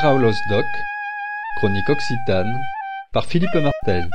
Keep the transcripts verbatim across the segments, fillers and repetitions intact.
Paraolos Doc, chronique occitane, par Philippe Martel.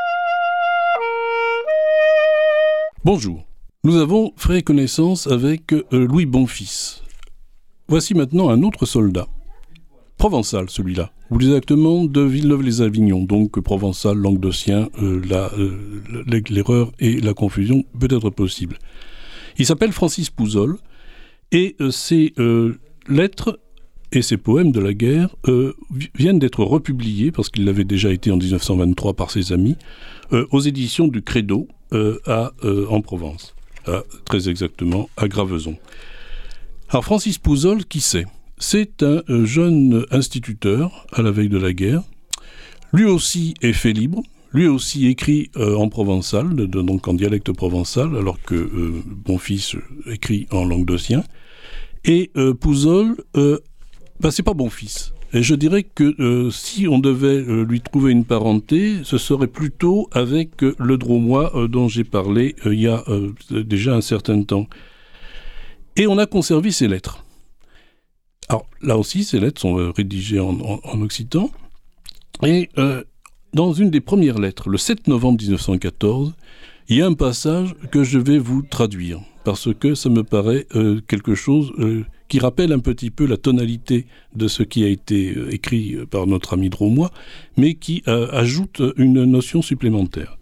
Bonjour, nous avons fait connaissance avec euh, Louis Bonfils. Voici maintenant un autre soldat. Provençal celui-là, ou exactement de Villeneuve-les-Avignon, donc provençal, languedocien, euh, la, euh, l'erreur et la confusion peut être possible. Il s'appelle Francis Pouzol, et euh, ses euh, lettres et ses poèmes de la guerre euh, viennent d'être republiés, parce qu'il l'avait déjà été en dix-neuf cent vingt-trois par ses amis, euh, aux éditions du Credo euh, à, euh, en Provence, à, très exactement à Graveson. Alors Francis Pouzol, qui c'est ? C'est un euh, jeune instituteur à la veille de la guerre. Lui aussi est fait libre, lui aussi écrit euh, en provençal, de, de, donc en dialecte provençal, alors que euh, Bonfils écrit en languedocien. Et euh, Pouzol, euh, bah, c'est pas Bonfils. Et je dirais que euh, si on devait euh, lui trouver une parenté, ce serait plutôt avec euh, le Dromois euh, dont j'ai parlé euh, il y a euh, déjà un certain temps. Et on a conservé ses lettres. Alors là aussi, ces lettres sont euh, rédigées en, en, en occitan. Et euh, dans une des premières lettres, le sept novembre dix-neuf cent quatorze, il y a un passage que je vais vous traduire, parce que ça me paraît euh, quelque chose euh, qui rappelle un petit peu la tonalité de ce qui a été euh, écrit par notre ami Dromois, mais qui euh, ajoute une notion supplémentaire.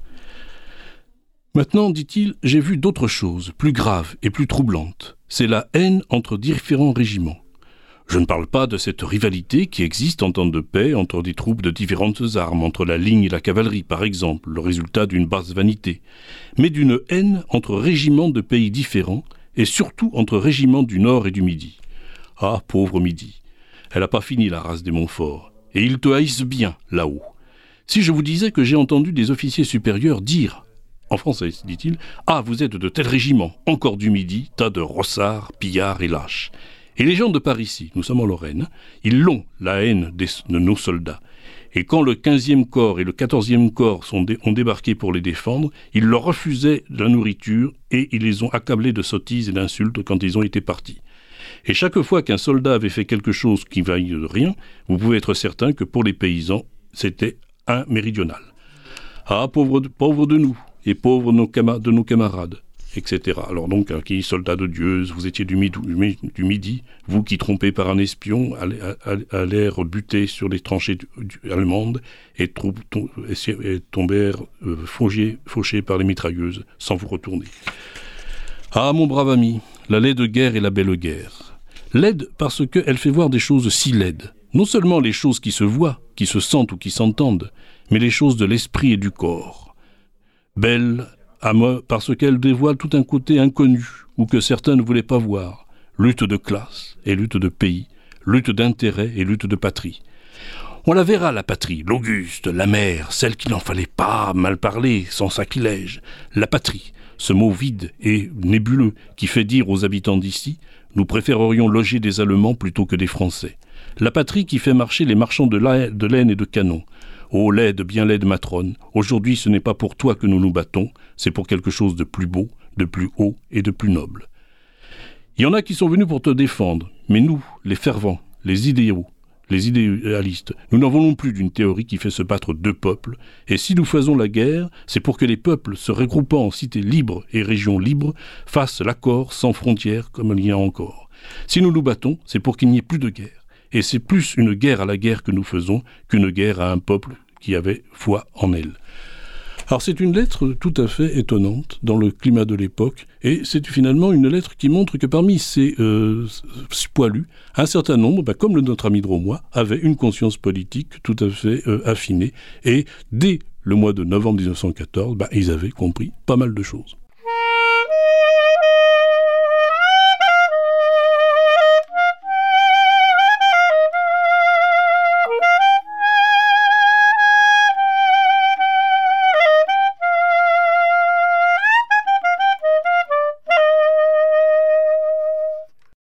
Maintenant, dit-il, j'ai vu d'autres choses, plus graves et plus troublantes. C'est la haine entre différents régiments. Je ne parle pas de cette rivalité qui existe en temps de paix entre des troupes de différentes armes, entre la ligne et la cavalerie par exemple, le résultat d'une basse vanité, mais d'une haine entre régiments de pays différents, et surtout entre régiments du Nord et du Midi. Ah, pauvre Midi, elle n'a pas fini la race des Montfort, et ils te haïssent bien là-haut. Si je vous disais que j'ai entendu des officiers supérieurs dire, en français dit-il, « Ah, vous êtes de tel régiment, encore du Midi, tas de rossards, pillards et lâches. » Et les gens de par ici, nous sommes en Lorraine, ils l'ont, la haine des, de nos soldats. Et quand le quinzième corps et le quatorzième corps sont dé, ont débarqué pour les défendre, ils leur refusaient de la nourriture et ils les ont accablés de sottises et d'insultes quand ils ont été partis. Et chaque fois qu'un soldat avait fait quelque chose qui vaille de rien, vous pouvez être certain que pour les paysans, c'était un méridional. Ah, pauvre de, pauvre de nous, et pauvre nos cama- de nos camarades, et cetera. Alors donc, qui soldats de Dieu, vous étiez du midi, du midi, vous qui trompés par un espion, à l'air buter sur les tranchées du, du, allemandes et, trou, tom, et tombèrent euh, fauchés, fauchés par les mitrailleuses, sans vous retourner. Ah, mon brave ami, la laide guerre est la belle guerre. Laide parce qu'elle fait voir des choses si laides. Non seulement les choses qui se voient, qui se sentent ou qui s'entendent, mais les choses de l'esprit et du corps. Belle, à moi, parce qu'elle dévoile tout un côté inconnu, ou que certains ne voulaient pas voir. Lutte de classe et lutte de pays, lutte d'intérêt et lutte de patrie. On la verra, la patrie, l'auguste, la mère, celle qu'il n'en fallait pas mal parler, sans sacrilège. La patrie, ce mot vide et nébuleux qui fait dire aux habitants d'ici, nous préférerions loger des Allemands plutôt que des Français. La patrie qui fait marcher les marchands de, la, de laine et de canons. Ô laide, bien laide matrone, aujourd'hui ce n'est pas pour toi que nous nous battons, c'est pour quelque chose de plus beau, de plus haut et de plus noble. Il y en a qui sont venus pour te défendre, mais nous, les fervents, les idéaux, les idéalistes, nous n'en voulons plus d'une théorie qui fait se battre deux peuples, et si nous faisons la guerre, c'est pour que les peuples, se regroupant en cités libres et régions libres, fassent l'accord sans frontières comme il y a encore. Si nous nous battons, c'est pour qu'il n'y ait plus de guerre. Et c'est plus une guerre à la guerre que nous faisons qu'une guerre à un peuple qui avait foi en elle. Alors c'est une lettre tout à fait étonnante dans le climat de l'époque, et c'est finalement une lettre qui montre que parmi ces euh, poilus, un certain nombre, bah, comme le, notre ami Dromois, avait une conscience politique tout à fait euh, affinée, et dès le mois de novembre dix-neuf cent quatorze, bah, ils avaient compris pas mal de choses.